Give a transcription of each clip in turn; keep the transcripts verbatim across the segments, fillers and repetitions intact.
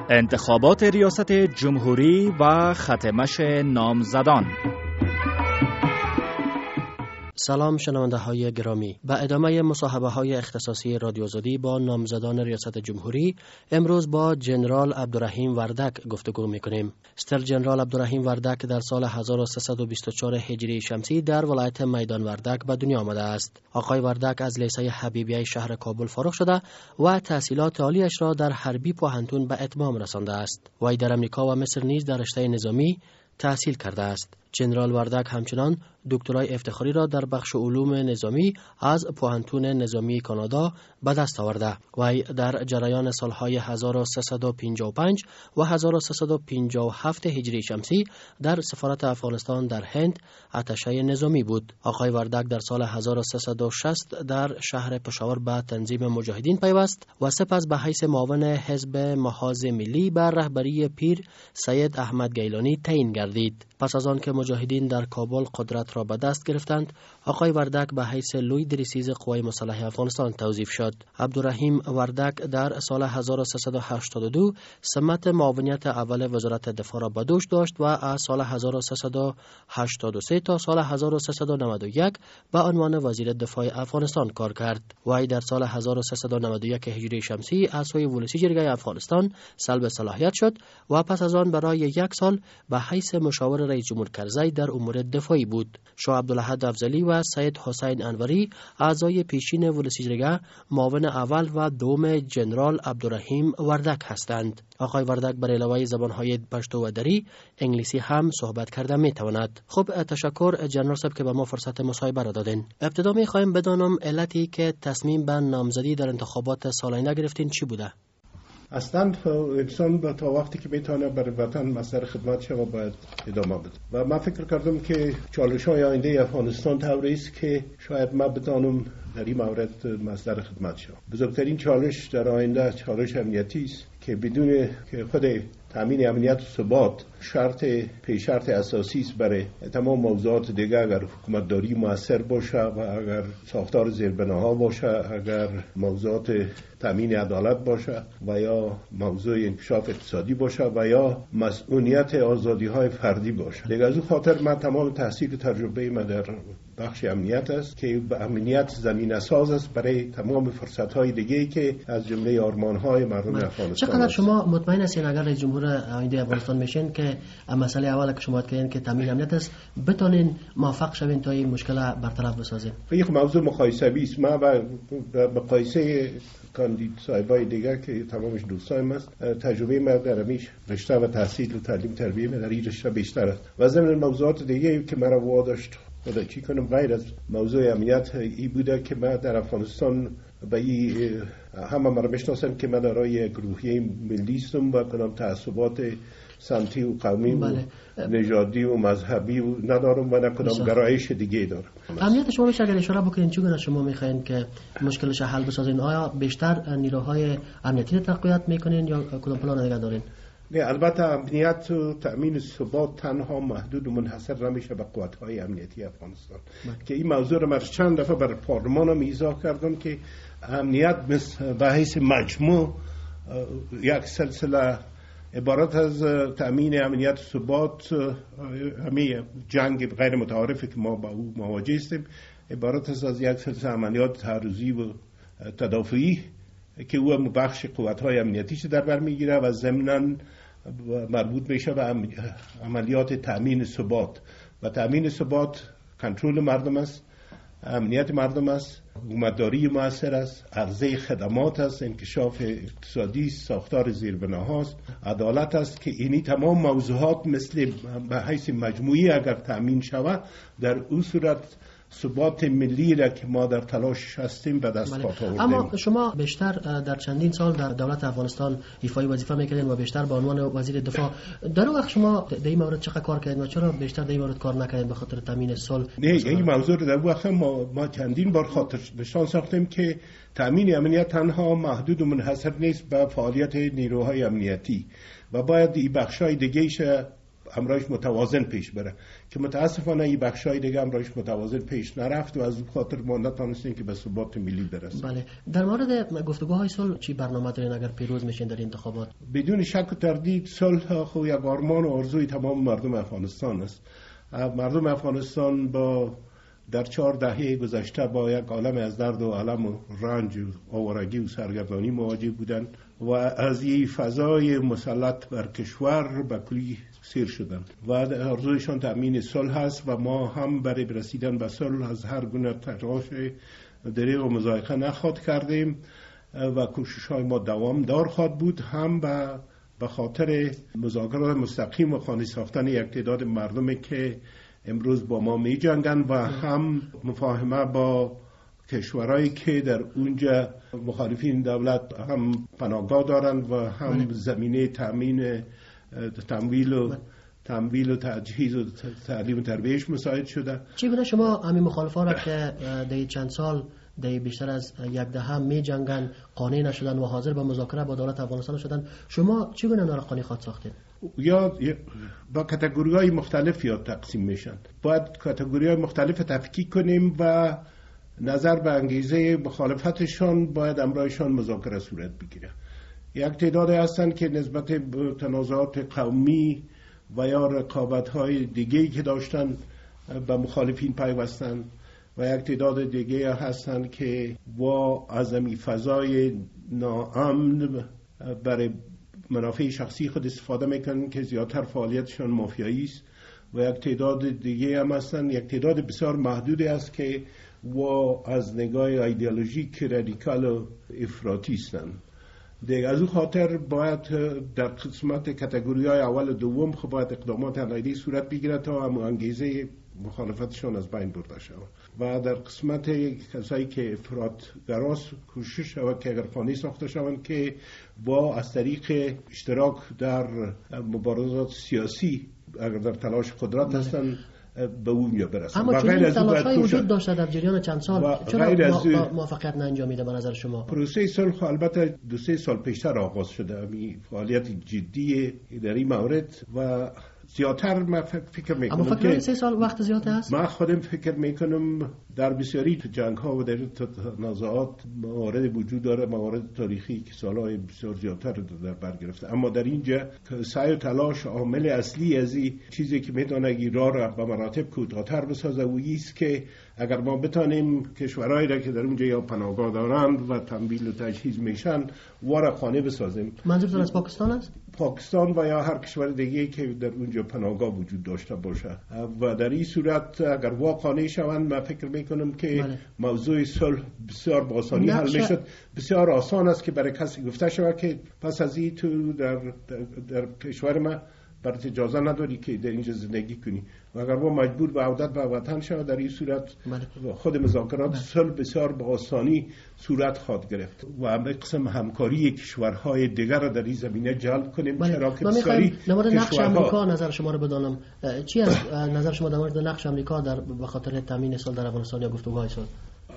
انتخابات ریاست جمهوری و ختمش نامزدان. سلام شنونده های گرامی، به ادامه مصاحبه های اختصاصی رادیو آزادی با نامزدان ریاست جمهوری امروز با جنرال عبدالرحیم وردک گفتگو میکنیم. ستر جنرال عبدالرحیم وردک در سال هزار و سیصد و بیست و چهار هجری شمسی در ولایت میدان وردک به دنیا آمده است. آقای وردک از لیسه حبیبیه شهر کابل فارغ شده و تحصیلات عالیش را در حربی پوهنتون به اتمام رسانده است. وی در امریکا و مصر نیز در رشته نظامی تحصیل کرده است. جنرال وردک همچنان دکترای افتخاری را در بخش علوم نظامی از پوهنتون نظامی کانادا به دست آورده. وی در جریان سالهای هزار و سیصد و پنجاه و پنج و هزار و سیصد و پنجاه و هفت هجری شمسی در سفارت افغانستان در هند اتشه نظامی بود. آقای وردک در سال هزار و سیصد و شصت در شهر پشاور به تنظیم مجاهدین پیوست و سپس به حیث معاون حزب محاذ ملی بر رهبری پیر سید احمد گیلانی تعیین گردید. پس از آن که مجاهدین در کابل قدرت را به دست گرفتند، آقای وردک به حیث لوی دریسیز قوای مسلح افغانستان توظیف شد. عبدالرحیم وردک در سال هزار و سیصد و هشتاد و دو سمت معاونیت اول وزارت دفاع را به دوش داشت و از سال هزار و سیصد و هشتاد و سه تا سال هزار و سیصد و نود و یک به عنوان وزیر دفاع افغانستان کار کرد. وی در سال هزار و سیصد و نود و یک هجری شمسی از سوی ولسی جرگه افغانستان سلب صلاحیت شد و پس از آن برای یک سال به حیث مشاور رئیس جمهور کرزی در امور دفاعی بود. شاه عبدالاحد افضلی و سید حسین انوری اعضای پیشین ولسی جرگه معاون اول و دوم جنرال عبدالرحیم وردک هستند. آقای وردک بر علاوه زبانهای پشتو و دری انگلیسی هم صحبت کرده می تواند. خب تشکر جنرال صاحب که به ما فرصت مصاحبه را دادین. ابتدا می خواهیم بدانم علتی که تصمیم به نامزدی در انتخابات سال آینده گرفتین چی بوده؟ اصلا انسان تا وقتی که میتونه برای وطن مصدر خدمت شما باید ادامه بده و من فکر کردم که چالش های آینده افغانستان طوری است که شاید من بتانم در این مورد مصدر خدمت شم. بزرگترین چالش در آینده چالش امنیتی است که بدون که خود تامین امنیت و ثبات شرط پیشرط اساسی است برای تمام موضوعات دیگر. اگر حکومتداری موثر باشه و اگر ساختار زیربناها باشه، اگر موضوعات تامین عدالت باشه و یا موضوع انکشاف اقتصادی باشه و یا مسئولیت آزادی‌های فردی باشه. دیگه از اون خاطر من تمام تحصیل تجربه من در بخش امنیت است که به امنیت زمین اساس است برای تمام فرصت‌های دیگه‌ای که از جمله آرمان‌های مردم افغانستان. چقدر شما مطمئن هستین اگر رئیس جمهور آینده افغانستان میشین که مسئله اول که شما کردین که تامین امنیت است بتونین موفق شوین تا این مشکل برطرف بسازین؟ امنیت شما میشه اگر اشاره بکنین چگونه شما میخواین که مشکلش حل بسازین؟ آیا بیشتر نیروهای امنیتی رو تقویت میکنین یا کدام پلان دیگه دارین؟ نه، البته امنیت و تأمین ثبات تنها محدود و منحصر نمیشه به قوت‌های امنیتی افغانستان بله. که این موضوع رو من چند دفعه بر پارلمان هم ایضاح کردم که امنیت به حیث مجموع یک سلسله عبارت از تأمین امنیت و ثبات، همه جنگ غیر متعارفی که ما با او مواجه هستیم عبارت است از یک سلسله عملیات تعرضی و تدافعی که او هم بخش قوت‌های امنیتیش در بر میگیره و ضمناً مربوط میشه به عملیات تأمین ثبات و تأمین ثبات کنترل مردم است، امنیت مردم است، حکومتداری موثر است، عرضه خدمات است، انکشاف اقتصادی است، ساختار زیربناهاست، عدالت است که اینی تمام موضوعات مثل به حیث مجموعی اگر تأمین شود در اون صورت ثبات ملی را که ما در تلاش هستیم به دست آوردیم. اما شما بیشتر در چندین سال در دولت افغانستان ایفای وظیفه میکردین و بیشتر به عنوان وزیر دفاع، در اون وقت شما در این مورد چقدر کار کردین و چرا بیشتر در این مورد کار نکردین به خاطر تامین صلح؟ نه، این موضوع در اون وقت ما ما چندین بار خاطر نشان ساختیم که تامین امنیت تنها محدود و منحصر نیست به فعالیت نیروهای امنیتی و باید این بخشای دیگه‌اش امرایش متوازن پیش بره، که متاسفانه این بخشای دیگه امرایش متوازن پیش نرفت و از اون خاطر ما نتونستیم که به ثبات ملی برسیم. بله، در مورد گفتگوهای صلح چی برنامه دارین اگر پیروز میشین در انتخابات؟ بدون شک و تردید صلح خو یک آرمان و آرزوی تمام مردم افغانستان است. مردم افغانستان با در چهار دهه گذشته با یک عالم از درد و علم و رنج و آوارگی و سرگردانی مواجه بودند و از این فضای مسلط بر کشور به کلی سیر شدند و آرزویشان تأمین صلح است و ما هم برای رسیدن به صلح از هر گونه تلاش دریغ و مضایقه نخواد کردیم و کوشش های ما دوام دار خواد بود، هم به به خاطر مذاکرات مستقیم و خانه ساختن یک تعداد مردمی که امروز با ما می جنگن و هم مفاهمه با کشورهایی که در اونجا مخالفین دولت هم پناهگاه دارند و هم زمینه تامین تمویل و تمویل و تجهیز و تعلیم و تربیتش مساعد شده. چگونه شما همین مخالفان را که در چند سال در بیشتر از یک دهه می جنگن قانع نشدن و حاضر به مذاکره با دولت افغانستان شدن، شما چگونه اونا را قانع خواهد ساختید؟ یا با کاتگوری‌های مختلف یا تقسیم میشن. باید کاتگوری‌های مختلف تفکیک کنیم و نظر به انگیزه مخالفتشان باید امرایشان مذاکره صورت بگیره. یک تعداد هستند که نسبت به تنازعات قومی و یا رقابت‌های دیگه‌ای که داشتن به مخالفین پیوستند و یک تعداد دیگه هستند که با از این فضای ناامن برای منافع شخصی خود استفاده میکنن که زیادتر فعالیتشان مافیایی است و یک تعداد دیگه هم هستن، یک تعداد بسیار محدودی است که و از نگاه ایدئولوژیک رادیکال و افراطی هستند. دیگه از اون خاطر باید در قسمت کاتگوری‌های اول و دوم خب باید اقدامات علیه صورت بگیره تا هم انگیزه مخالفتشان از بین برده شود و در قسمت کسایی که افراط گراست کوشش شود که اگر خانه ساخته شوند که با از طریق اشتراک در مبارزات سیاسی اگر در تلاش قدرت هستند به اون یا برسند. اما چون تلاش‌های وجود داشته در جریان چند سال چرا موفقیت نانجامیده به نظر شما؟ پروسه صلح البته دو سه سال پیشتر آغاز شده، این فعالیت جدی در این مورد و زیادتر من فکر میکنم اما فکر سه سال وقت زیاد است. من خودم فکر میکنم در بسیاری جنگ ها و در تنازعات موارد وجود داره، موارد تاریخی که سالهای بسیار زیادتر در بر گرفته، اما در اینجا سعی و تلاش عامل اصلی از این چیزی که میتونه ایران را به مراتب کوتاه‌تر بسازه و ایست که اگر ما بتانیم کشورهایی را که در اونجا یا پناهگاه دارند و تمویل و تجهیز میشن وارا خانه بسازیم. منظورتون از پاکستان است؟ پاکستان و یا هر کشور دیگه‌ای که در اونجا پناهگاه وجود داشته باشه و در این صورت اگر واقعا شوند من فکر میکنم که بله. موضوع صلح بسیار با آسانی حل میشد. بسیار آسان است که برای کسی گفته شود که پس از این تو در, در, در کشور ما برات اجازه نداری که در اینجا زندگی کنی و اگر ما مجبور به عودت به وطن شود در این صورت بله. خود مذاکرات بله. صلح بسیار با آسانی صورت خواهد گرفت و به قسم همکاری کشورهای دیگر را در این زمینه جلب کنیم بله. چرا که بسیاری در مورد نقش آمریکا نظر شما رو بدانم، چی از نظر شما در مورد نقش آمریکا در به خاطر تامین صلح در افغانستان یا گفتگوهای صلح؟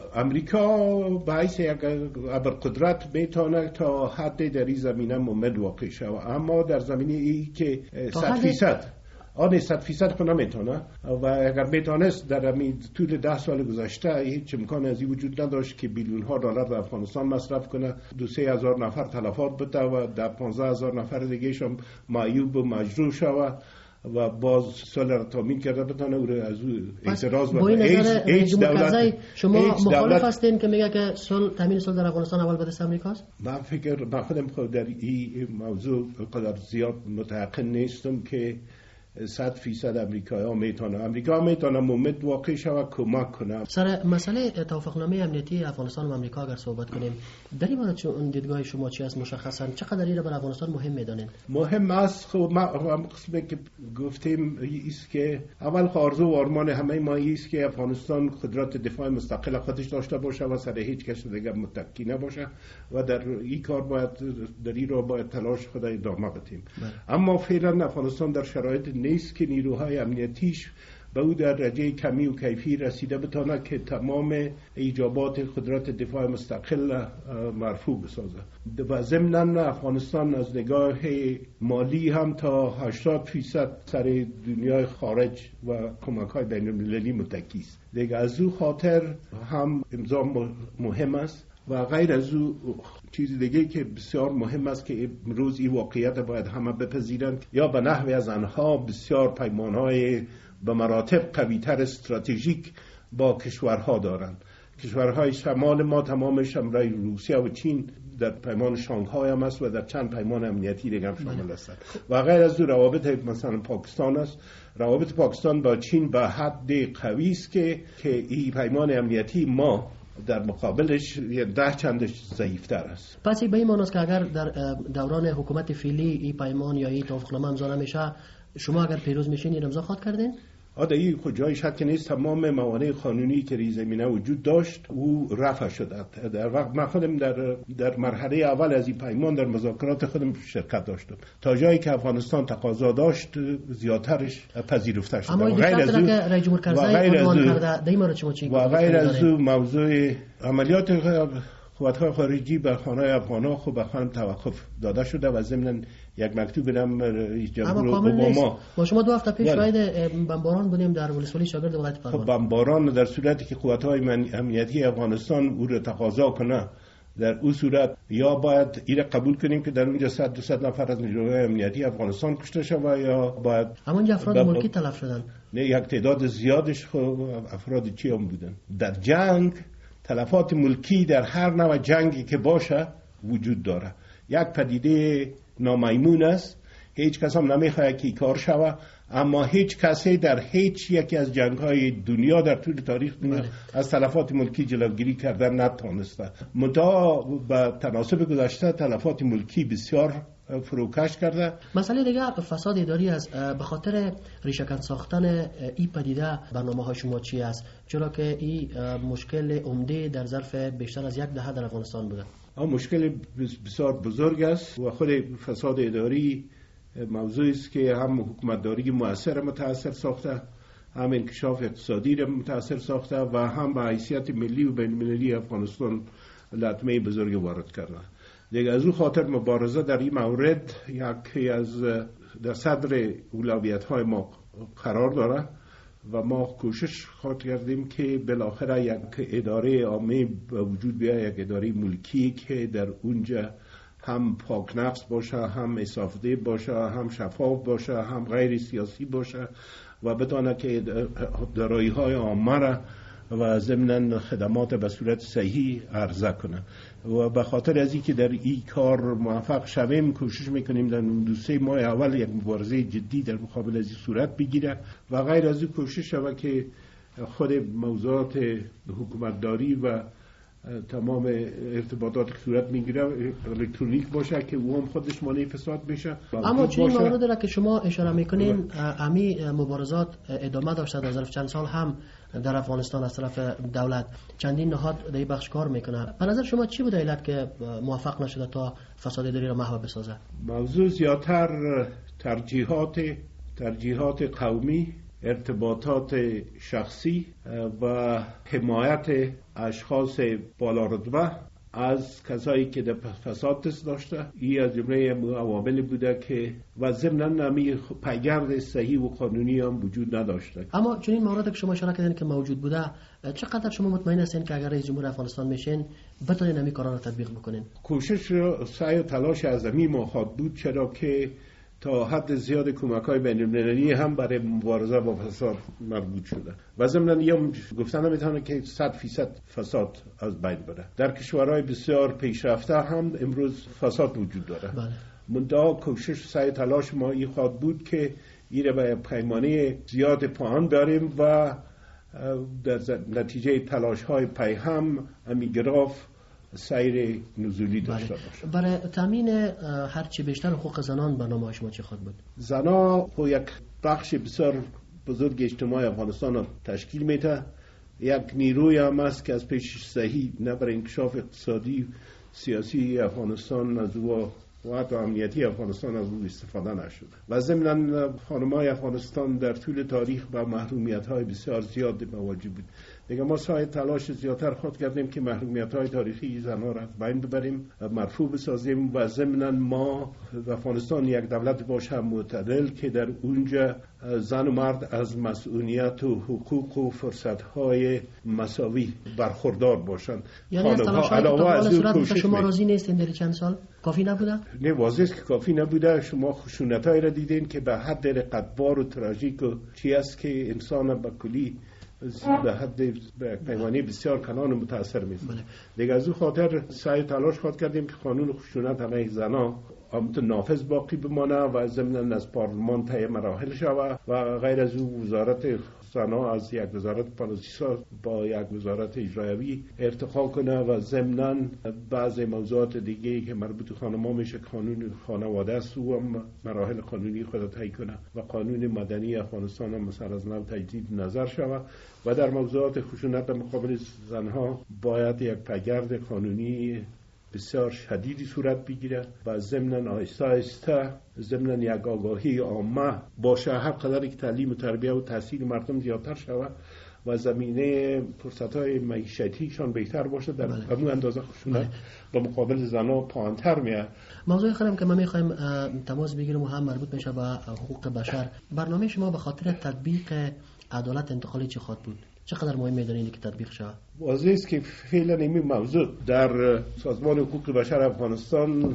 امریکا به حیث یک ابرقدرت میتونه تا حد در این زمینه مومد واقع شود، اما در زمینه ای که صد فیصد آن صد فیصد خود نمیتونه و اگر میتونست در همین طول ده سال گذشته هیچ امکان از این وجود نداشت که بیلیون ها دلار در افغانستان مصرف کنه، دو سه هزار نفر تلفات بده و در پانزده هزار نفر دیگه شم معیوب و مجروح شود و باز سال را تامین کرده بتانه او را از او اعتراض با این نظر دولت شما مخالف هستین که میگه که صلح تامین صلح در افغانستان اول به دست امریکاست؟ من فکر من خودم خود در این موضوع قدر زیاد متحقق نیستم که صد فیصد امریکایی ها میتونه امریکا میتونه مومد واقع شود کمک کنه. سر مسئله توافقنامه امنیتی افغانستان و امریکا اگر صحبت کنیم در این مورد چون دیدگاه شما چی است مشخصا چقدر این را برای افغانستان مهم میدانین؟ مهم است خب ما هم قسمی که گفتیم است که اول آرزو و آرمان همه ما است که افغانستان قدرت دفاع مستقل خودش داشته باشه و سر هیچ کس دیگه متکی نباشه و در این کار باید در این را باید تلاش خود ادامه بدیم. اما فعلا افغانستان در شرایط نیست که نیروهای امنیتیش به او درجه کمی و کیفی رسیده بتانه که تمام ایجابات قدرت دفاع مستقل مرفوع بسازه. و ضمناً افغانستان از نگاه مالی هم تا هشتاد فیصد سر دنیای خارج و کمک‌های بین‌المللی متکی است. دیگه از او خاطر هم امضا مهم است و غیر از او چیز دیگه که بسیار مهم است که امروز این واقعیت باید همه بپذیرند، یا به نحوی از آنها بسیار پیمانهای به مراتب قوی‌تر استراتژیک با کشورها دارند. کشورهای شمال ما تمامش همراه روسیه و چین در پیمان شانگهای هم است و در چند پیمان امنیتی دیگه هم شامل هستند. و غیر از او روابط مثلا پاکستان است. روابط پاکستان با چین به حد قوی است که که این پیمان امنیتی ما در مقابلش ده چندش ضعیفتر است. پس به این معنی است که اگر در دوران حکومت فعلی این پیمان یا این توافقنامه امضا نمیشه، شما اگر پیروز میشین این امضا خواهد کردین؟ آده این کجای شک نیست. تمام موانع قانونی که روی زمینه وجود داشت او رفع شده. در وقت من خودم در در مرحله اول از این پیمان در مذاکرات خودم شرکت داشتم تا جایی که افغانستان تقاضا داشت زیادترش پذیرفته شد. اما غیر از اون رئیس جمهور کرزی عنوان کرده دیما رو چی و غیر از اون موضوع عملیات قوات‌های خارجی به خانه افغان‌ها خب به خانم توقف داده شده و ضمن یک مکتوب بدم رئیس جمهور اوباما. ما شما دو هفته پیش شاهد بمباران بودیم در ولسوالی شاگرد ولایت فرمان. خب بمباران در صورتی که قوات‌های امنیتی افغانستان او را تقاضا کنه، در او صورت یا باید این قبول کنیم که در اونجا صد دویست نفر از نیروهای امنیتی افغانستان کشته شود یا باید اما اونجا افراد بب... ملکی تلف شدن. نه یک تعداد زیادش خب افراد چی هم بودن. در جنگ تلفات ملکی در هر نوع جنگی که باشه وجود داره. یک پدیده نامیمون است. هیچ کس هم نمیخواد که کار شوه، اما هیچ کسی در هیچ یکی از جنگ‌های دنیا در طول تاریخ دنیا بله. از تلفات ملکی جلوگیری کردن نتوانسته. منتها به تناسب گذشته تلفات ملکی بسیار فروکش کرده. مسئله دیگه فساد اداری است. به خاطر ریشه‌کن ساختن این پدیده برنامه‌های شما چی است؟ چرا که این مشکل عمده در ظرف بیشتر از یک دهه در افغانستان بوده. آن مشکل بسیار بزرگ است و خود فساد اداری موضوعی است که هم حکومتداری مؤثر متاثر ساخته، هم انکشاف اقتصادی را متاثر ساخته و هم به حیثیت ملی و بین‌المللی افغانستان لطمه بزرگ وارد کرده. دیگه از او خاطر مبارزه در این مورد یکی از در صدر اولویت‌های ما قرار داره و ما کوشش خواهد کردیم که بالاخره یک اداره عامه به وجود بیاید، یک اداره ملکی که در اونجا هم پاک نفس باشه، هم انصاف‌ده باشه، هم شفاف باشه، هم غیر سیاسی باشه و بدانه که دارایی‌های عامه را و ضمناً خدمات به صورت صحیح عرضه کنه. و به خاطر از اینکه در این کار موفق شویم کوشش میکنیم در دو سه ماه اول یک مبارزه جدی در مقابل از این صورت بگیره و غیر از این کوشش شود که خود موضوعات حکومتداری و تمام ارتباطات که صورت میگیره الکترونیک باشه که او هم خودش مانع فساد بشه. اما چنین موارد را که شما اشاره میکنین امی مبارزات ادامه داشته در ظرف چند سال هم در افغانستان از طرف دولت چندین نهاد در این بخش کار میکنه. به نظر شما چی بوده علت که موفق نشده تا فساد اداری را محو بسازه؟ موضوع زیادتر ترجیحات ترجیحات قومی، ارتباطات شخصی و حمایت اشخاص بالا رتبه از کسایی که در فساد دست داشته. این از جمله عواملی بوده که و ضمناً همی پیگرد صحیح و قانونی هم وجود نداشته. اما چنین موارد که شما اشاره کردین که موجود بوده، چقدر شما مطمئن هستین که اگر رئیس جمهور افغانستان میشین بتونین همین کارا رو تطبیق بکنین؟ کوشش و سعی و تلاش عظیمی ما خواهد بود، چرا که تا حد زیاد کمک‌های بین‌المللی هم برای مبارزه با فساد مربوط شده و ضمناً یا گفتن نمیتونه که صد فیصد فساد از بین بره. در کشورهای بسیار پیشرفته هم امروز فساد وجود داره. بله. منتها کوشش سعی تلاش ما این خواهد بود که این را به پیمانه زیاد پایان بریم و در نتیجه تلاش‌های پیهم همین گراف سیر نزولی داشته باشه. برای تامین هرچی بیشتر حقوق زنان برنامه شما چه خواهد بود؟ زنان خو یک بخش بسیار بزرگ اجتماع افغانستان را تشکیل میده. یک نیروی هم است که از پیش صحیح نه برای انکشاف اقتصادی سیاسی افغانستان از او و حتی امنیتی افغانستان از اون استفاده نشده و ضمناً خانم‌های افغانستان در طول تاریخ با محرومیت‌های بسیار زیاد مواجه بود. دیگه ما سعی تلاش زیادتر خود کردیم که محرومیت‌های تاریخی زن‌ها را از بین ببریم و مرفوع بسازیم و ضمناً ما افغانستان یک دولت باشه معتدل که در اونجا زن و مرد از مسئولیت و حقوق و فرصت‌های مساوی برخوردار باشند. یعنی از تلاش‌های که صورت شما راضی نیستین در چند سال؟ کافی نبوده؟ نه، واضحه که کافی نبوده. شما خشونت‌هایی را دیدین که به حد رقتبار و تراژیک و چی است که انسان به کلی به حد پیمانی بسیار کلان متاثر می‌کنه. دیگه از اون خاطر سعی تلاش خود کردیم که قانون خشونت علیه زنان همچنان نافذ باقی بمانه و ضمناً از پارلمان طی مراحل شود و غیر از او وزارت زنان از یک وزارت پالیسی با یک وزارت اجرایی ارتقا کنه و ضمناً بعض موضوعات دیگه که مربوط به خانم‌ها میشه قانون خانواده است و هم مراحل قانونی خود طی کنه و قانون مدنی افغانستان هم مثلا از نو تجدید نظر شود و در موضوعات خشونت مقابل زنها باید یک پیگرد قانونی بسیار شدیدی صورت بگیره و ضمناً آهسته آهسته ضمناً یک آگاهی عامه باشه. هر قدر که تعلیم و تربیت و تحصیل مردم زیادتر شود و زمینه فرصت‌های معیشتیشان بهتر باشه در همون اندازه خشونت به مقابل زنها پایین‌تر میاد. موضوع خیلی که ما می‌خوایم تماس بگیریم و هم مربوط میشه به حقوق بشر. برنامه شما به خاطر تطبیق عدالت انتقالی چه خواهد بود؟ چقدر مهم می‌دانید که تطبیق شود؟ واضح است که فعلا این موضوع در سازمان حقوق بشر افغانستان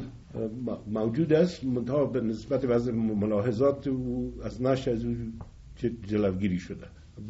موجود است، منتها به نسبت بعض ملاحظات از نش از جلوگیری شده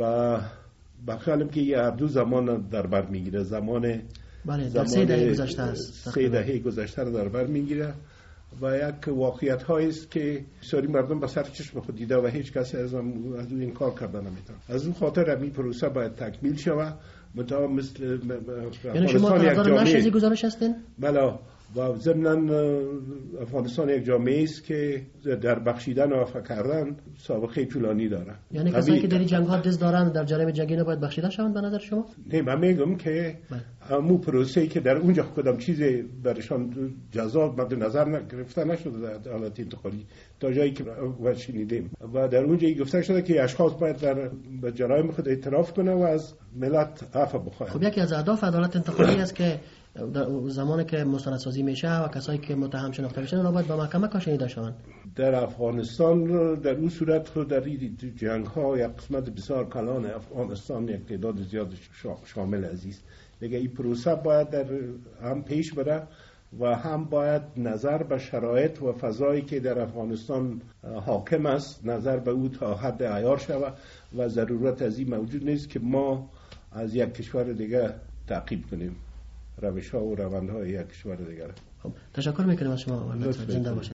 و بخیالم که یه هر دو زمان در بر میگیره. زمان بله در سه دهه گذشته است، سه دهه گذشته رو در بر میگیره و یک واقعیت هایی است که بسیاری مردم به سر چشم خود دیده و هیچ کسی از از اون این کار کردن نمیتونه. از اون خاطر همین پروسه باید تکمیل شود. متا مثل یعنی شما طرفدار نشازی گزارش هستین؟ بله و ضمناً افغانستان یک جامعه است که در بخشیدن و عفو کردن سابقه طولانی داره. یعنی کسایی که در جنگ ها دست دارن در جریان جنگی نباید بخشیده شوند به نظر شما؟ نه، من میگم که همون پروسه‌ای که در اونجا کدام چیزی برشان جذاب مد نظر گرفته نشده در حالت انتقالی تا جایی که شنیدیم و در اونجا گفته شده که اشخاص باید در جرایم خود اعتراف کنه و از ملت عفو بخواهند. خب یکی از اهداف عدالت انتقالی است که در زمانی که مستندسازی میشه و کسایی که متهم شناخته میشن اونا باید به محکمه کشیده شوند. در افغانستان در اون صورت خود در جنگ ها یک قسمت بسیار کلان افغانستان یک تعداد زیاد شامل عزیز دیگه این پروسه باید در هم پیش بره و هم باید نظر به شرایط و فضایی که در افغانستان حاکم است نظر به او تا حد عیار شود و ضرورت از این موجود نیست که ما از یک کشور دیگه تعقیب کنیم روش ها و روند های یک کشور دیگر. خب تشکر میکنم از شما. زنده باشید.